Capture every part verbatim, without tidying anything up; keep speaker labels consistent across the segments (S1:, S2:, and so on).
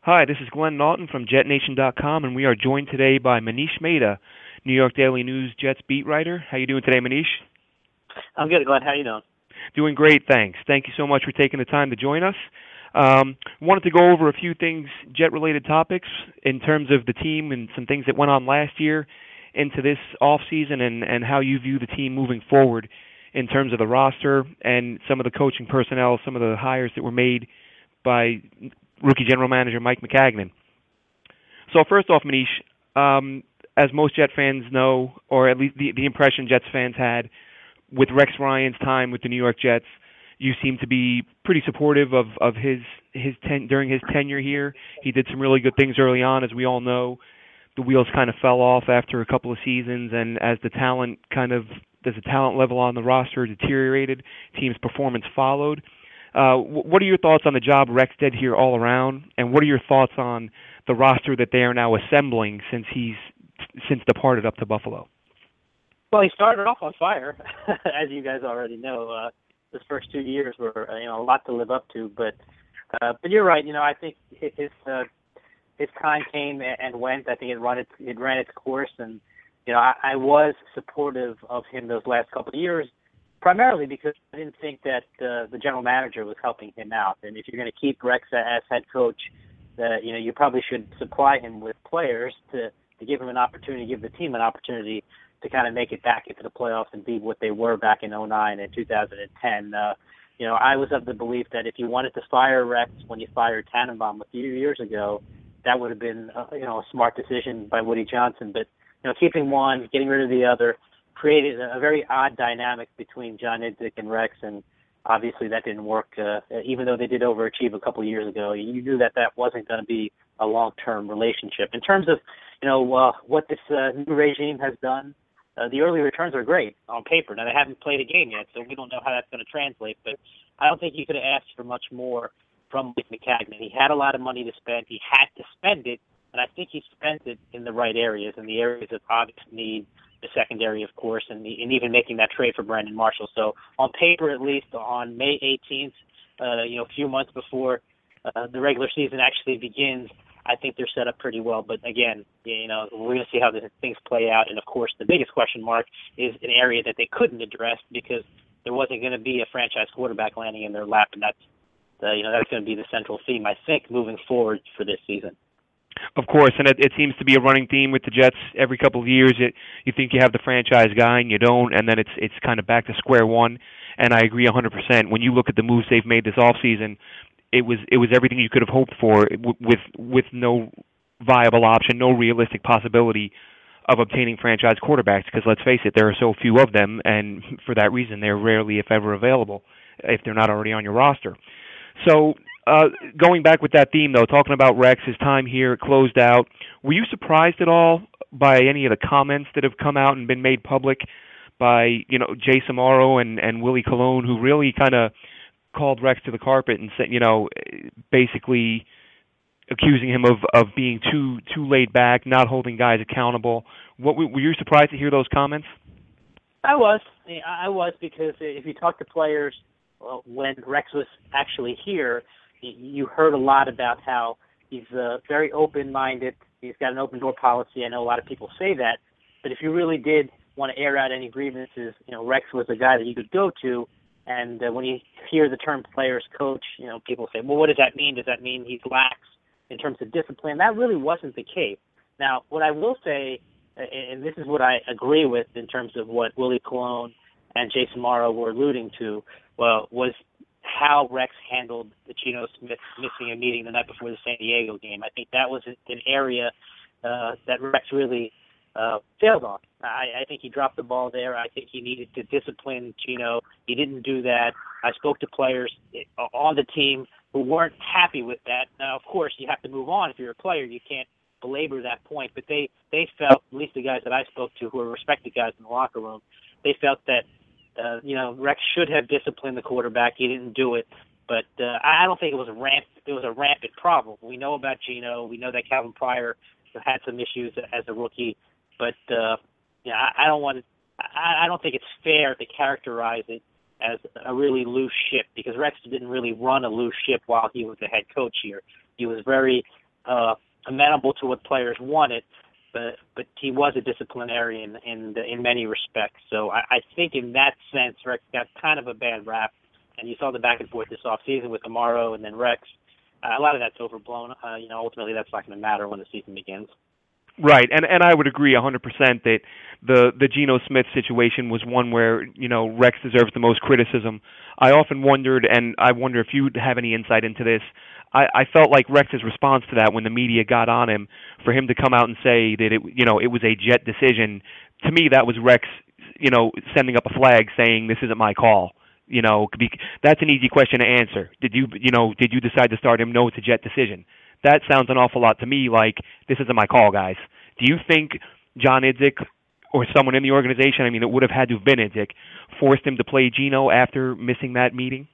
S1: Hi, this is Glenn Naughton from Jet Nation dot com, and we are joined today by Manish Mehta, New York Daily News Jets beat writer. How you doing today, Manish?
S2: I'm good, Glenn. How you doing?
S1: Doing great, thanks. Thank you so much for taking the time to join us. Um, wanted to go over a few things, Jet-related topics, in terms of the team and some things that went on last year into this offseason and, and how you view the team moving forward in terms of the roster and some of the coaching personnel, some of the hires that were made by rookie general manager Mike Maccagnan. So first off, Manish, um, as most Jet fans know, or at least the, the impression Jets fans had with Rex Ryan's time with the New York Jets, you seem to be pretty supportive of, of his his ten, during his tenure here. He did some really good things early on, as we all know. The wheels kind of fell off after a couple of seasons, and as the talent kind of, as the talent level on the roster deteriorated, team's performance followed. Uh, what are your thoughts on the job Rex did here all around, and what are your thoughts on the roster that they are now assembling since he's since departed up to Buffalo?
S2: Well, he started off on fire, as you guys already know. Uh, his first two years were, uh, you know, a lot to live up to. But, uh, but you're right. You know, I think his uh, his time came and went. I think it run its it ran its course, and you know, I, I was supportive of him those last couple of years, primarily because I didn't think that uh, the general manager was helping him out. And if you're going to keep Rex as head coach, uh, you know, you probably should supply him with players to to give him an opportunity, give the team an opportunity to kind of make it back into the playoffs and be what they were back in oh nine and two thousand ten. Uh, you know, I was of the belief that if you wanted to fire Rex when you fired Tannenbaum a few years ago, that would have been, uh, you know, a smart decision by Woody Johnson. But, you know, keeping one, getting rid of the other, created a very odd dynamic between John Idzik and Rex, and obviously that didn't work. Uh, even though they did overachieve a couple of years ago, you knew that that wasn't going to be a long-term relationship. In terms of, you know, uh, what this uh, new regime has done, Uh, the early returns are great on paper. Now, they haven't played a game yet, so we don't know how that's going to translate. But I don't think you could have asked for much more from Mike Maccagnan. He had a lot of money to spend. He had to spend it, and I think he spent it in the right areas, in the areas of obvious need, the secondary, of course, and, the, and even making that trade for Brandon Marshall. So on paper, at least, on May eighteenth, uh, you know, a few months before uh, the regular season actually begins, I think they're set up pretty well. But again, you know, we're going to see how the things play out. And of course, the biggest question mark is an area that they couldn't address because there wasn't going to be a franchise quarterback landing in their lap, and that's, uh, you know, that's going to be the central theme, I think, moving forward for this season.
S1: Of course, and it, it seems to be a running theme with the Jets every couple of years. It, you think you have the franchise guy, and you don't, and then it's it's kind of back to square one. And I agree one hundred percent. When you look at the moves they've made this offseason, It was it was everything you could have hoped for with with no viable option, no realistic possibility of obtaining franchise quarterbacks. Because let's face it, there are so few of them, and for that reason, they're rarely, if ever, available if they're not already on your roster. So, uh, going back with that theme, though, talking about Rex, his time here closed out. Were you surprised at all by any of the comments that have come out and been made public by you know Jay Samaro and and Willie Colon, who really kind of called Rex to the carpet and said, you know, basically accusing him of, of being too too laid back, not holding guys accountable? What were you surprised to hear those comments?
S2: I was. I was because if you talk to players well, when Rex was actually here, you heard a lot about how he's uh, very open-minded. He's got an open-door policy. I know a lot of people say that, but if you really did want to air out any grievances, you know, Rex was a guy that you could go to. And uh, when you hear the term players coach, you know, people say, well, what does that mean? Does that mean he's lax in terms of discipline? That really wasn't the case. Now, what I will say, and this is what I agree with in terms of what Willie Colon and Jay Samaro were alluding to, well, was how Rex handled the Geno Smith missing a meeting the night before the San Diego game. I think that was an area uh, that Rex really uh, failed on. I, I think he dropped the ball there. I think he needed to discipline Geno. He didn't do that. I spoke to players on the team who weren't happy with that. Now, of course, you have to move on. If you're a player, you can't belabor that point. But they, they felt, at least the guys that I spoke to who are respected guys in the locker room, they felt that, uh, you know, Rex should have disciplined the quarterback. He didn't do it. But uh, I don't think it was a ramp. It was a rampant problem. We know about Geno. We know that Calvin Pryor had some issues as a rookie. But uh, yeah, I, I don't want to. I, I don't think it's fair to characterize it as a really loose ship because Rex didn't really run a loose ship while he was the head coach here. He was very uh, amenable to what players wanted, but but he was a disciplinarian in in, in many respects. So I, I think in that sense, Rex got kind of a bad rap, and you saw the back and forth this offseason with Amaro and then Rex. Uh, a lot of that's overblown. Uh, you know, ultimately that's not going to matter when the season begins.
S1: Right, and and I would agree one hundred percent that the the Geno Smith situation was one where, you know, Rex deserves the most criticism. I often wondered, and I wonder if you have any insight into this, I, I felt like Rex's response to that when the media got on him, for him to come out and say that it, you know, it was a Jet decision, to me that was Rex, you know, sending up a flag saying this isn't my call. You know, that's an easy question to answer. Did you, you know, did you decide to start him? No, it's a Jet decision. That sounds an awful lot to me like, this isn't my call, guys. Do you think John Idzik or someone in the organization, I mean, it would have had to have been Idzik, forced him to play Geno after missing that meeting?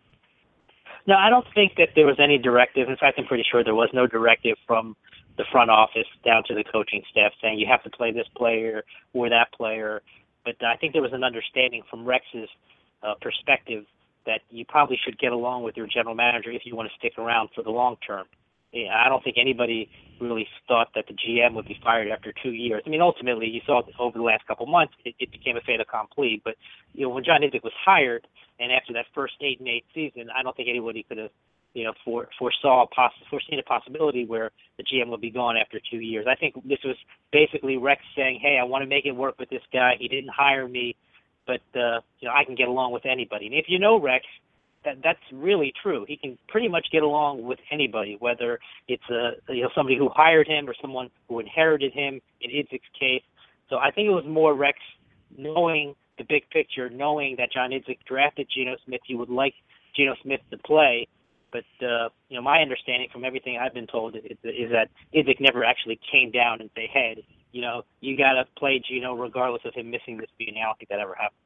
S2: No, I don't think that there was any directive. In fact, I'm pretty sure there was no directive from the front office down to the coaching staff saying you have to play this player or that player. But I think there was an understanding from Rex's uh, perspective that you probably should get along with your general manager if you want to stick around for the long term. I don't think anybody really thought that the G M would be fired after two years. I mean, ultimately, you saw over the last couple of months, it, it became a fait accompli. But, you know, when John Idzik was hired, and after that first eight and eight season, I don't think anybody could have, you know, for, foresaw a poss- foreseen a possibility where the G M would be gone after two years. I think this was basically Rex saying, hey, I want to make it work with this guy. He didn't hire me, but, uh, you know, I can get along with anybody. And if you know Rex, That, that's really true. He can pretty much get along with anybody, whether it's a you know somebody who hired him or someone who inherited him in Idzik's case. So I think it was more Rex knowing the big picture, knowing that John Idzik drafted Geno Smith. He would like Geno Smith to play, but uh, you know my understanding from everything I've been told is, is that Idzik never actually came down and said, "Hey, you know, you got to play Geno regardless of him missing this meeting." I don't think that ever happened.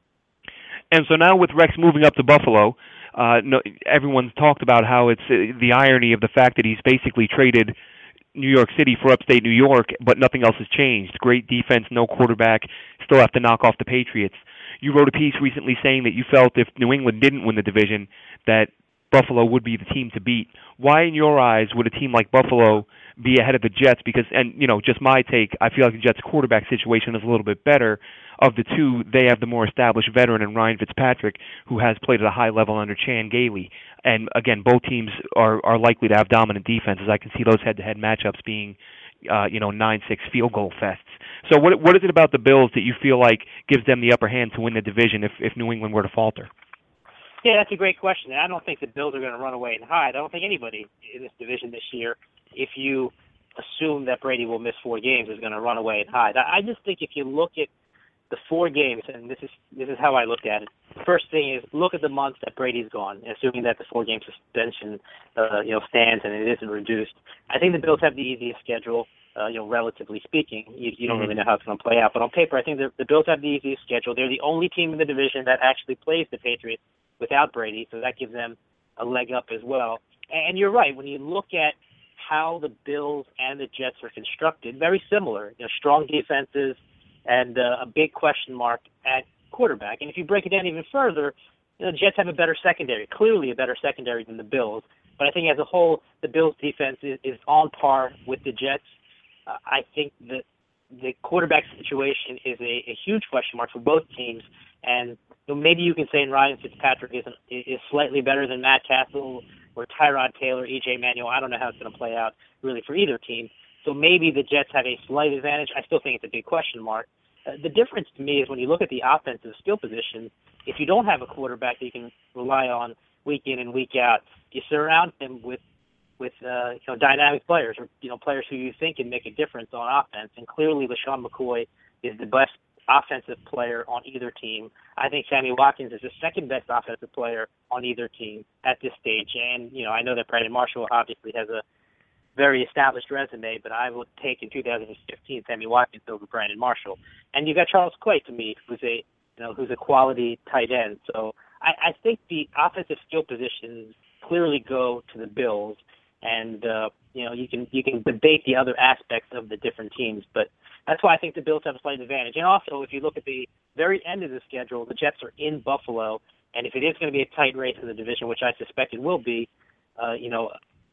S1: And so now with Rex moving up to Buffalo, uh, no, everyone's talked about how it's uh, the irony of the fact that he's basically traded New York City for upstate New York, but nothing else has changed. Great defense, no quarterback, still have to knock off the Patriots. You wrote a piece recently saying that you felt if New England didn't win the division, that Buffalo would be the team to beat. Why, in your eyes, would a team like Buffalo be ahead of the Jets? Because, and, you know, just my take, I feel like the Jets' quarterback situation is a little bit better. Of the two, they have the more established veteran in Ryan Fitzpatrick, who has played at a high level under Chan Gailey. And, again, both teams are, are likely to have dominant defenses. I can see those head-to-head matchups being, uh, you know, nine six field goal fests. So what what is it about the Bills that you feel like gives them the upper hand to win the division if, if New England were to falter?
S2: Yeah, that's a great question. I don't think the Bills are going to run away and hide. I don't think anybody in this division this year, if you assume that Brady will miss four games, is going to run away and hide. I just think if you look at the four games, and this is this is how I looked at it. The first thing is look at the months that Brady's gone, assuming that the four-game suspension, uh, you know, stands and it isn't reduced. I think the Bills have the easiest schedule, uh, you know, relatively speaking. You, you don't
S1: mm-hmm.
S2: really know how it's going to play out, but on paper, I think the, the Bills have the easiest schedule. They're the only team in the division that actually plays the Patriots without Brady, so that gives them a leg up as well. And you're right, when you look at how the Bills and the Jets are constructed, very similar. You know, strong defenses, and uh, a big question mark at quarterback. And if you break it down even further, you know, the Jets have a better secondary, clearly a better secondary than the Bills. But I think as a whole, the Bills' defense is, is on par with the Jets. Uh, I think that the quarterback situation is a, a huge question mark for both teams. And you know, maybe you can say Ryan Fitzpatrick is, an, is slightly better than Matt Castle or Tyrod Taylor, E J Manuel. I don't know how it's going to play out really for either team. So maybe the Jets have a slight advantage. I still think it's a big question mark. Uh, the difference to me is when you look at the offensive skill position, if you don't have a quarterback that you can rely on week in and week out, you surround him with with uh, you know dynamic players or you know players who you think can make a difference on offense. And clearly, LaShawn McCoy is the best offensive player on either team. I think Sammy Watkins is the second best offensive player on either team at this stage. And you know I know that Brandon Marshall obviously has a very established resume, but I would take in two thousand fifteen Sammy Watkins over Brandon Marshall. And you got Charles Clay to me, who's a you know who's a quality tight end. So I, I think the offensive skill positions clearly go to the Bills, and uh, you know you can you can debate the other aspects of the different teams, but that's why I think the Bills have a slight advantage. And also, if you look at the very end of the schedule, the Jets are in Buffalo, and if it is going to be a tight race in the division, which I suspect it will be, uh, you know.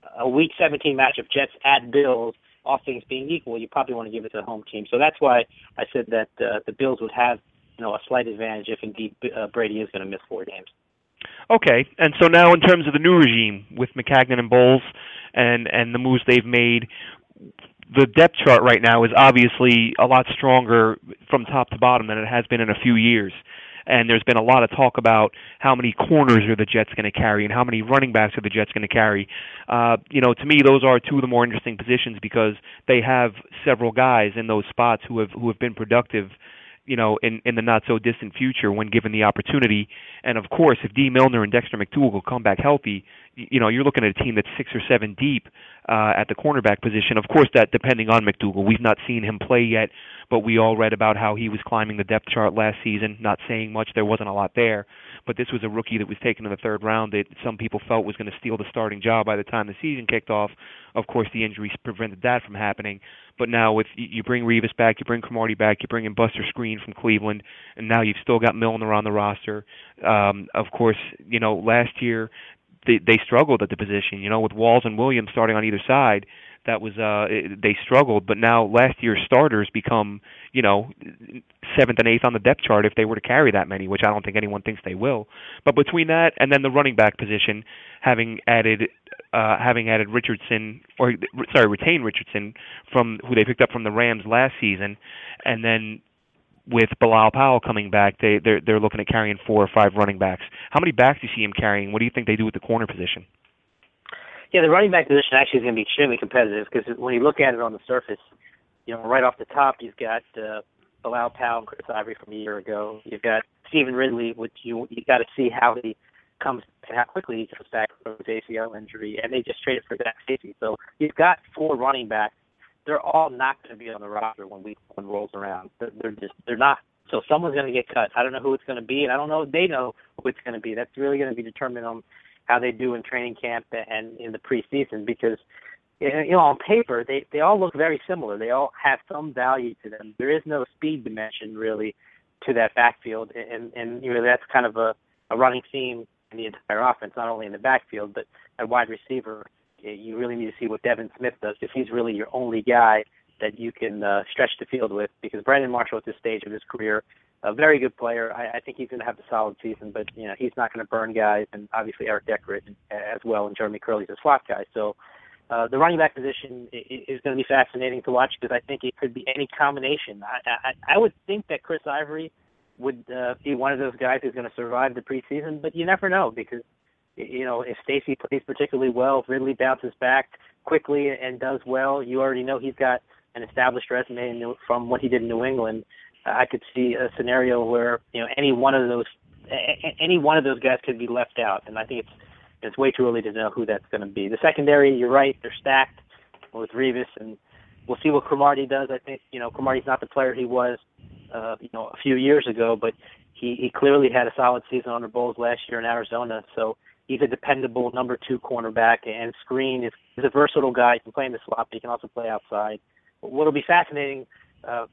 S2: a Week seventeen matchup, Jets at Bills, all things being equal, you probably want to give it to the home team. So that's why I said that uh, the Bills would have, you know, a slight advantage if indeed uh, Brady is going to miss four games.
S1: Okay, and so now in terms of the new regime with Maccagnan and Bowles and, and the moves they've made, the depth chart right now is obviously a lot stronger from top to bottom than it has been in a few years. And there's been a lot of talk about how many corners are the Jets going to carry and how many running backs are the Jets going to carry. Uh, you know, to me, those are two of the more interesting positions because they have several guys in those spots who have who have been productive, you know, in, in the not-so-distant future when given the opportunity. And, of course, if Dee Milner and Dexter McDougal come back healthy, you know, you're looking at a team that's six or seven deep uh, at the cornerback position. Of course, that depending on McDougal. We've not seen him play yet, but we all read about how he was climbing the depth chart last season, not saying much. There wasn't a lot there. But this was a rookie that was taken in the third round that some people felt was going to steal the starting job by the time the season kicked off. Of course, the injuries prevented that from happening. But now with you bring Revis back, you bring Cromartie back, you bring in Buster Skrine from Cleveland, and now you've still got Milner on the roster. Um, of course, you know, last year they, they struggled at the position, you know, with Walls and Williams starting on either side. That was uh, it, they struggled, but now last year's starters become, you know, seventh and eighth on the depth chart if they were to carry that many, which I don't think anyone thinks they will. But between that and then the running back position, having added uh, having added Richardson, or sorry, retained Richardson from who they picked up from the Rams last season, and then with Bilal Powell coming back, they they're they're looking at carrying four or five running backs. How many backs do you see him carrying? What do you think they do with the corner position?
S2: Yeah, the running back position actually is going to be extremely competitive because when you look at it on the surface, you know, right off the top, you've got uh, Bilal Powell and Chris Ivory from a year ago. You've got Stephen Ridley, which you you got to see how he comes and how quickly he comes back from his A C L injury, and they just traded for Zach Stacy. So you've got four running backs. They're all not going to be on the roster when week one rolls around. They're, they're just they're not. So someone's going to get cut. I don't know who it's going to be, and I don't know if they know who it's going to be. That's really going to be determined on how they do in training camp and in the preseason because, you know, on paper, they, they all look very similar. They all have some value to them. There is no speed dimension, really, to that backfield, and, and you know, that's kind of a, a running theme in the entire offense, not only in the backfield, but at wide receiver. You really need to see what Devin Smith does if he's really your only guy that you can uh, stretch the field with because Brandon Marshall at this stage of his career, a very good player. I, I think he's going to have a solid season, but you know he's not going to burn guys, and obviously Eric Decker as well, and Jeremy Curley's a slot guy. So uh, the running back position is going to be fascinating to watch because I think it could be any combination. I, I, I would think that Chris Ivory would uh, be one of those guys who's going to survive the preseason, but you never know because you know if Stacy plays particularly well, if Ridley bounces back quickly and does well, you already know he's got an established resume in New, from what he did in New England. I could see a scenario where you know any one of those any one of those guys could be left out, and I think it's it's way too early to know who that's going to be. The secondary, you're right, they're stacked with Revis, and we'll see what Cromartie does. I think you know Cromartie's not the player he was uh, you know a few years ago, but he, he clearly had a solid season under Bowles last year in Arizona, so he's a dependable number two cornerback, and Skrine is, is a versatile guy. He can play in the slot, but he can also play outside. What'll be fascinating uh,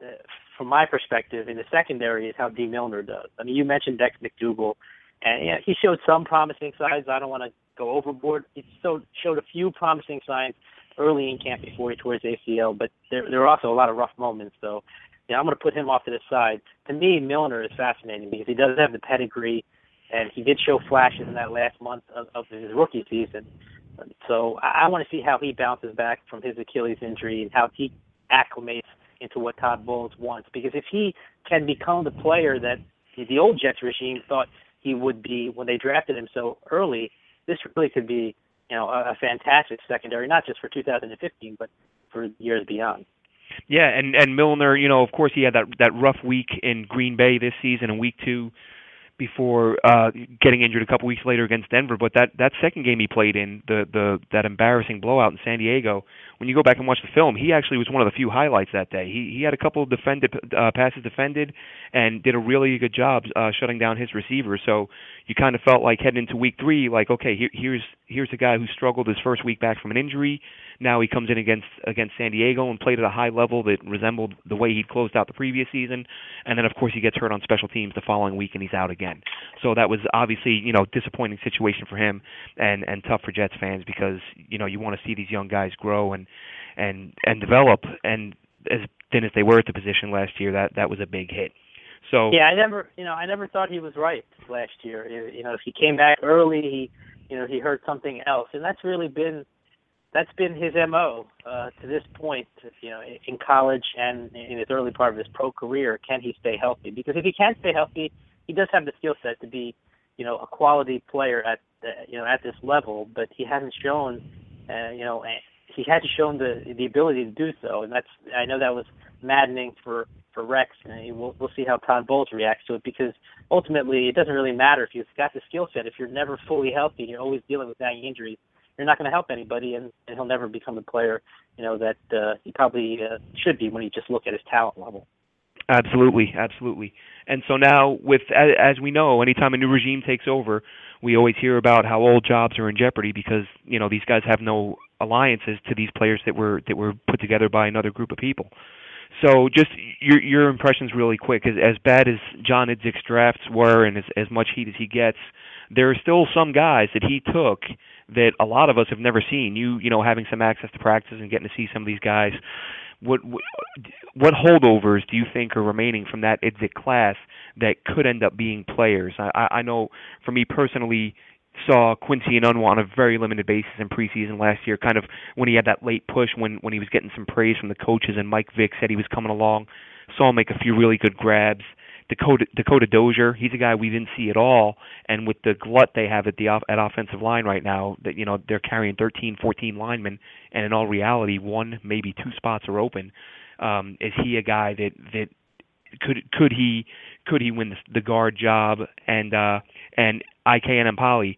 S2: from my perspective in the secondary is how Dee Milner does. I mean, you mentioned Dex McDougal, and yeah, he showed some promising signs. I don't want to go overboard. He so, showed a few promising signs early in camp before he tore his A C L, but there, there were also a lot of rough moments. So, you know, I'm going to put him off to the side. To me, Milner is fascinating because he does have the pedigree, and he did show flashes in that last month of, of his rookie season. So I, I want to see how he bounces back from his Achilles injury and how he acclimates into what Todd Bowles wants. Because if he can become the player that the old Jets regime thought he would be when they drafted him so early, this really could be, you know, a, a fantastic secondary, not just for two thousand fifteen, but for years beyond.
S1: Yeah, and, and Milner, you know, of course he had that that rough week in Green Bay this season in week two before uh, getting injured a couple weeks later against Denver. But that, that second game he played in, the, the that embarrassing blowout in San Diego, when you go back and watch the film, he actually was one of the few highlights that day. He he had a couple of defended uh, passes defended and did a really good job uh, shutting down his receivers. So you kind of felt like heading into week three, like okay, here, here's here's a guy who struggled his first week back from an injury. Now he comes in against against San Diego and played at a high level that resembled the way he'd closed out the previous season. And then of course he gets hurt on special teams the following week and he's out again. So that was obviously, you know, disappointing situation for him and and tough for Jets fans because, you know, you want to see these young guys grow and and and develop, and as thin as they were at the position last year, that that was a big hit. So
S2: yeah, I never, you know, I never thought he was right last year. You know, if he came back early, he, you know, he heard something else, and that's really been that's been his M O uh, to this point. You know, in college and in his early part of his pro career, can he stay healthy? Because if he can stay healthy, he does have the skill set to be, you know, a quality player at the, you know at this level, but he hasn't shown, uh, you know, he hasn't shown the the ability to do so, and that's I know that was maddening for. for Rex, and we'll, we'll see how Todd Bowles reacts to it, because ultimately it doesn't really matter if you've got the skill set. If you're never fully healthy and you're always dealing with nagging injuries, you're not going to help anybody, and, and he'll never become the player, you know, that uh, he probably uh, should be when you just look at his talent level.
S1: Absolutely, absolutely. And so now, with as we know, anytime a new regime takes over, we always hear about how old jobs are in jeopardy because, you know, these guys have no alliances to these players that were that were put together by another group of people. So just your your impressions really quick. As, as bad as John Idzik's drafts were and as, as much heat as he gets, there are still some guys that he took that a lot of us have never seen. You you know, having some access to practice and getting to see some of these guys. What what holdovers do you think are remaining from that Idzik class that could end up being players? I, I know for me personally, saw Quincy Enunwa on a very limited basis in preseason last year, kind of when he had that late push when, when he was getting some praise from the coaches and Mike Vick said he was coming along. Saw him make a few really good grabs. Dakota Dakota Dozier, he's a guy we didn't see at all, and with the glut they have at the off, at offensive line right now, that you know they're carrying thirteen, fourteen linemen, and in all reality, one maybe two spots are open. Um, is he a guy that that could could he could he win the, the guard job? And uh, and I K Enemkpali,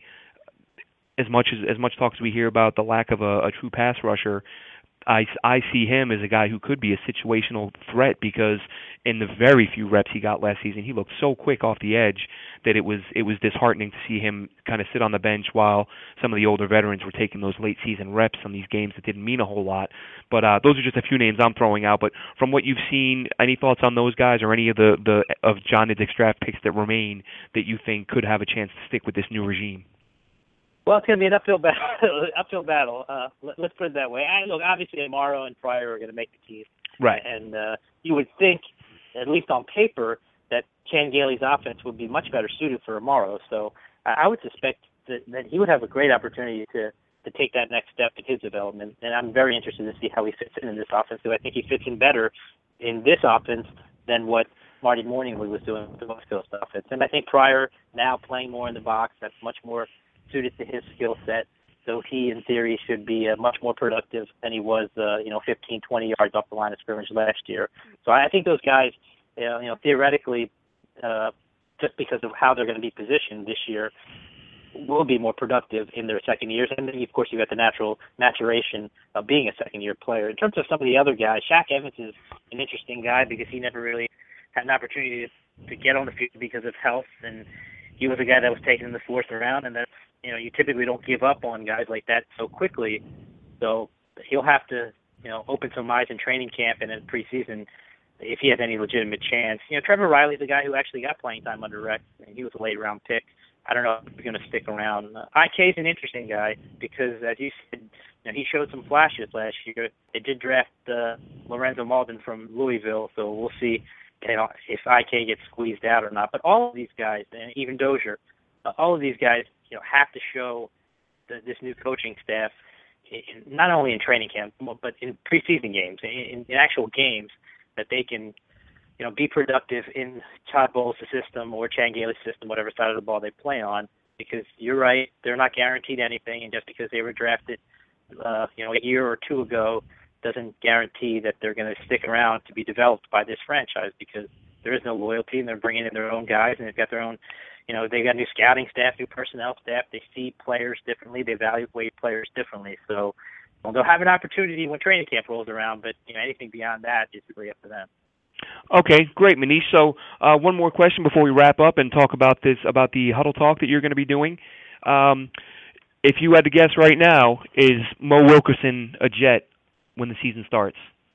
S1: as much as as much talk as we hear about the lack of a, a true pass rusher, I, I see him as a guy who could be a situational threat because in the very few reps he got last season, he looked so quick off the edge that it was it was disheartening to see him kind of sit on the bench while some of the older veterans were taking those late season reps on these games that didn't mean a whole lot. But uh, those are just a few names I'm throwing out. But from what you've seen, any thoughts on those guys or any of the, the of John Idzik's draft picks that remain that you think could have a chance to stick with this new regime?
S2: Well, it's going to be an uphill battle. uphill battle. Uh, let, let's put it that way. I, look, obviously, Amaro and Pryor are going to make the team.
S1: Right.
S2: And uh, you would think, at least on paper, that Chan Gailey's offense would be much better suited for Amaro. So I would suspect that, that he would have a great opportunity to, to take that next step in his development. And I'm very interested to see how he fits in in this offense, because I think he fits in better in this offense than what Marty Morningwood was doing with the West Coast offense. And I think Pryor, now playing more in the box, that's much more suited to his skill set, so he, in theory, should be uh, much more productive than he was, uh, you know, fifteen, twenty yards off the line of scrimmage last year. So I think those guys, you know, you know theoretically, uh, just because of how they're going to be positioned this year, will be more productive in their second years. And then, of course, you've got the natural maturation of being a second-year player. In terms of some of the other guys, Shaq Evans is an interesting guy because he never really had an opportunity to, to get on the field because of health, and he was a guy that was taken in the fourth round, and that's, you know, you typically don't give up on guys like that so quickly. So he'll have to, you know, open some eyes in training camp and in preseason if he has any legitimate chance. You know, Trevor Riley's a guy who actually got playing time under Rex, and he was a late round pick. I don't know if he's going to stick around. Uh, I K's an interesting guy because, as you said, you know, he showed some flashes last year. They did draft uh, Lorenzo Malden from Louisville, so we'll see, you know, if I K gets squeezed out or not. But all of these guys, and even Dozier, uh, all of these guys, you know, have to show the, this new coaching staff, in, not only in training camp, but in preseason games, in, in actual games, that they can, you know, be productive in Todd Bowles' system or Chan Gailey's system, whatever side of the ball they play on. Because you're right, they're not guaranteed anything, and just because they were drafted, uh, you know, a year or two ago, doesn't guarantee that they're going to stick around to be developed by this franchise, because there is no loyalty, and they're bringing in their own guys, and they've got their own. You know, they've got new scouting staff, new personnel staff. They see players differently. They evaluate players differently. So Well, they'll have an opportunity when training camp rolls around, but you know, anything beyond that is really up to them.
S1: Okay, great, Manish. So uh, one more question before we wrap up and talk about this about the Huddle Talk that you're going to be doing. Um, if you had to guess right now, is Mo Wilkerson a Jet when the season starts?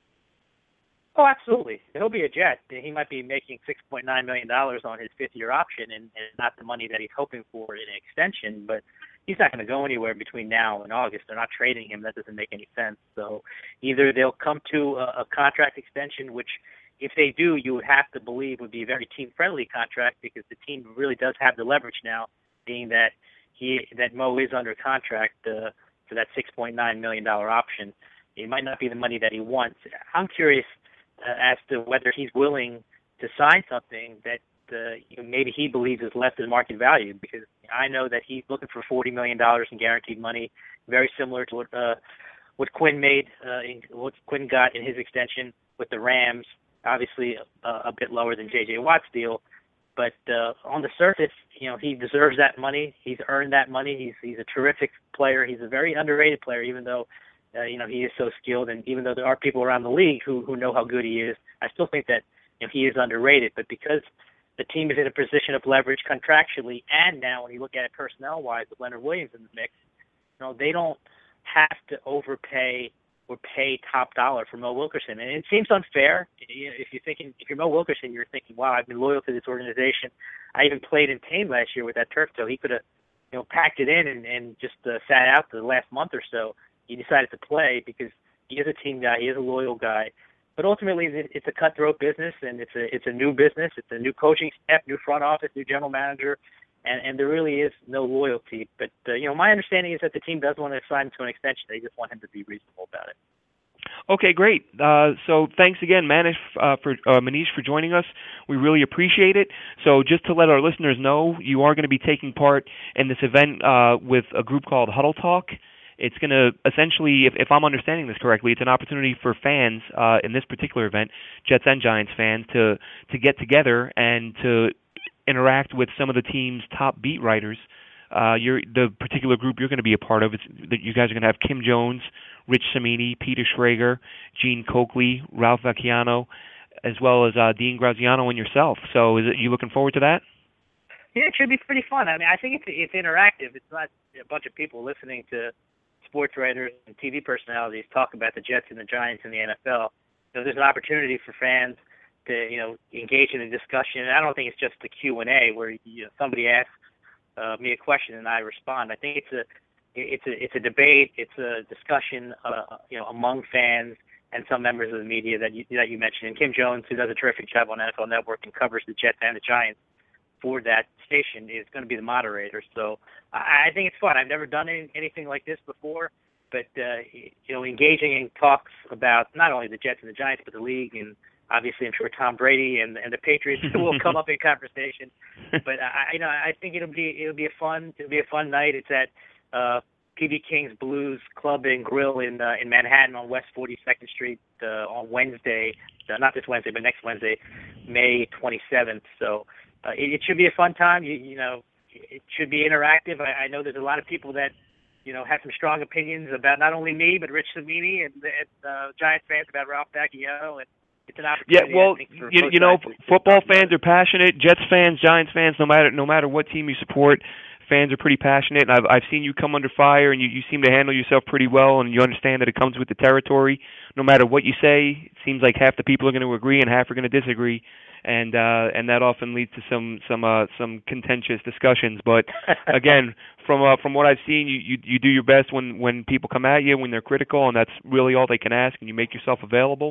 S2: Oh, absolutely. He'll be a Jet. He might be making six point nine million dollars on his fifth-year option, and, and not the money that he's hoping for in an extension, but he's not going to go anywhere between now and August. They're not trading him. That doesn't make any sense. So either they'll come to a, a contract extension, which if they do, you would have to believe would be a very team-friendly contract because the team really does have the leverage now, being that he that Mo is under contract uh, for that six point nine million dollars option. It might not be the money that he wants. I'm curious uh, as to whether he's willing to sign something that uh, you know, maybe he believes is less than market value, because I know that he's looking for forty million dollars in guaranteed money, very similar to what uh, what Quinn made, uh, in, what Quinn got in his extension with the Rams. Obviously, a, a bit lower than J J Watt's deal, but uh, on the surface, you know, he deserves that money. He's earned that money. He's he's a terrific player. He's a very underrated player, even though uh, you know he is so skilled, and even though there are people around the league who who know how good he is, I still think that you know he is underrated. But because the team is in a position of leverage contractually, and now when you look at it personnel-wise with Leonard Williams in the mix, you know, they don't have to overpay or pay top dollar for Mo Wilkerson. And it seems unfair. If you're thinking, if you're Mo Wilkerson, you're thinking, wow, I've been loyal to this organization. I even played in Tame last year with that turf toe. He could have, you know, packed it in and, and just uh, sat out the last month or so. He decided to play because he is a team guy. He is a loyal guy. But ultimately, it's a cutthroat business, and it's a it's a new business. It's a new coaching staff, new front office, new general manager, and, and there really is no loyalty. But uh, you know, my understanding is that the team does want to sign him to an extension. They just want him to be reasonable about it.
S1: Okay, great. Uh, so thanks again, Manish, uh, for uh, Manish, for joining us. We really appreciate it. So just to let our listeners know, you are going to be taking part in this event uh, with a group called Huddle Talk. It's going to essentially, if, if I'm understanding this correctly, it's an opportunity for fans uh, in this particular event, Jets and Giants fans, to to get together and to interact with some of the team's top beat writers. Uh, you're, the particular group you're going to be a part of, it's, that you guys are going to have Kim Jones, Rich Cimini, Peter Schrager, Gene Coakley, Ralph Vecchiano, as well as uh, Dean Graziano and yourself. So is it, you looking forward to that?
S2: Yeah, it should be pretty fun. I mean, I think it's it's interactive. It's not a bunch of people listening to sports writers and T V personalities talk about the Jets and the Giants and the N F L. So there's an opportunity for fans to, you know, engage in a discussion. And I don't think it's just the Q and A where you know, somebody asks uh, me a question and I respond. I think it's a it's a it's a debate. It's a discussion, uh, you know, among fans and some members of the media that you that you mentioned. And Kim Jones, who does a terrific job on N F L Network and covers the Jets and the Giants for that station, is going to be the moderator. So I, I think it's fun. I've never done any, anything like this before, but uh, you know, engaging in talks about not only the Jets and the Giants, but the league, and obviously I'm sure Tom Brady and and the Patriots will come up in conversation. But I, you know, I think it'll be it'll be a fun it'll be a fun night. It's at uh, P B King's Blues Club and Grill in uh, in Manhattan on West forty-second Street uh, on Wednesday, uh, not this Wednesday, but next Wednesday, May twenty-seventh. So. Uh, it, it should be a fun time. You, you know, it should be interactive. I, I know there's a lot of people that, you know, have some strong opinions about not only me, but Rich Cimini and, and uh, Giants fans about Ralph Vecchiano. And it's an opportunity.
S1: Yeah, well,
S2: I think, for
S1: you, you know, football fans are passionate. Jets fans, Giants fans, no matter no matter what team you support, fans are pretty passionate. And I've I've seen you come under fire, and you, you seem to handle yourself pretty well, and you understand that it comes with the territory. No matter what you say, it seems like half the people are going to agree and half are going to disagree. And uh, and that often leads to some some uh, some contentious discussions. But again, from uh, from what I've seen, you, you you do your best when, when people come at you, when they're critical, and that's really all they can ask. And you make yourself available.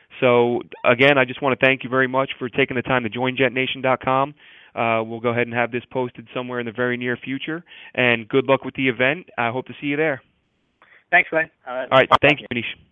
S1: So again, I just want to thank you very much for taking the time to join Jet Nation dot com. Uh, we'll go ahead and have this posted somewhere in the very near future. And good luck with the event. I hope to see you there.
S2: Thanks, Glenn. Uh,
S1: all right, thank you, Manish.